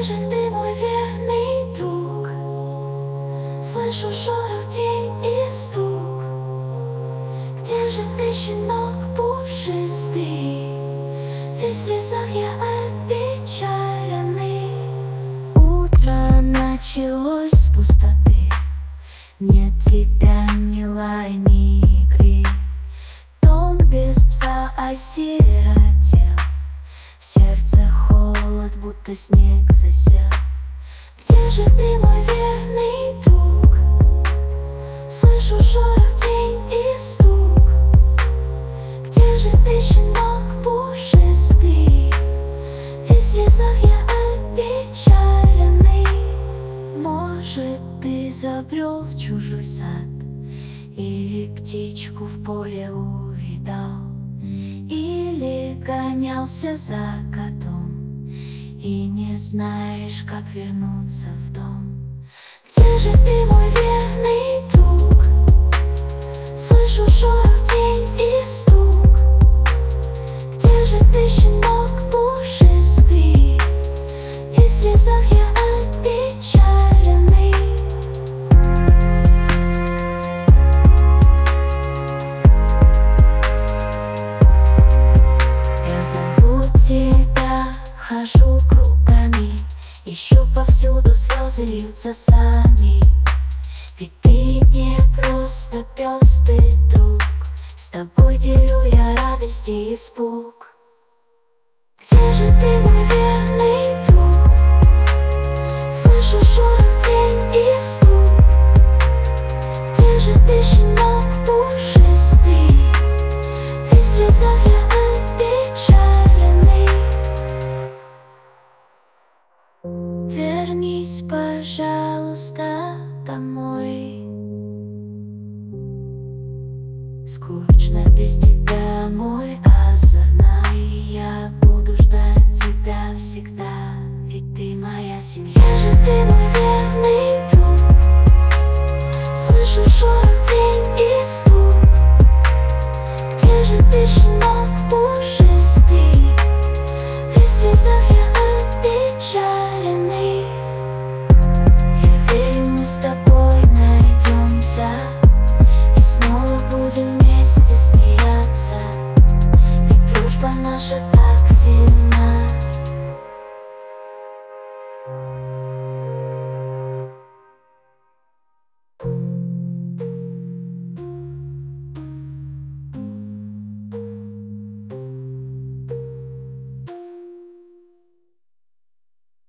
Где же ты, мой верный друг? Слышу шорох, тень и стук. Где же ты, щенок пушистый? Весь в слезах я опечаленный. Утро началось с пустоты. Нет тебя, ни лай, ни игры. Дом без пса осиротел. В сердце холод, будто снег засел. Где же ты, мой верный друг? Слышу шорох, тень и стук. Где же ты, щенок пушистый? Весь в слезах я опечаленный. Может, ты забрел в чужой сад, или птичку в поле увидал, или гонялся за котом и не знаешь, как вернуться в дом. Где же ты, мой верный друг? Слышу шорох, тень и стук. Где же ты, щенок пушистый? Весь в слезах я опечаленный. Я зову тебя, хожу кругами, ищу повсюду, слезы льются сами. Ведь ты не просто пес, ты друг. С тобой делю я радость и испуг. Где же ты, мой верный друг? Слышу шорох, тень и стук. Где же ты, щенок пушистый? Весь в слезах я опечаленный. Вернись, пожалуйста, домой. Скучно без тебя, мой озорной. Я буду ждать тебя всегда, ведь ты моя семья. Где же ты, мой верный друг? Слышу шорох, тень и стук. Где же ты, щенок пушистый? Весь в слезах я опечаленный. Я верю, мы с тобой найдемся и снова будем вместе смеяться, ведь дружба наша так сильна.